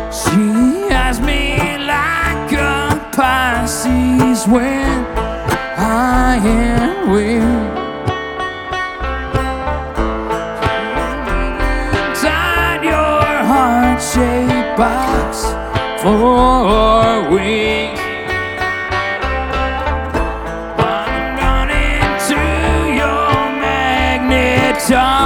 She has me like a Pisces when I am weak. Inside your heart-shaped box for weeks. I'm running to your magnetar.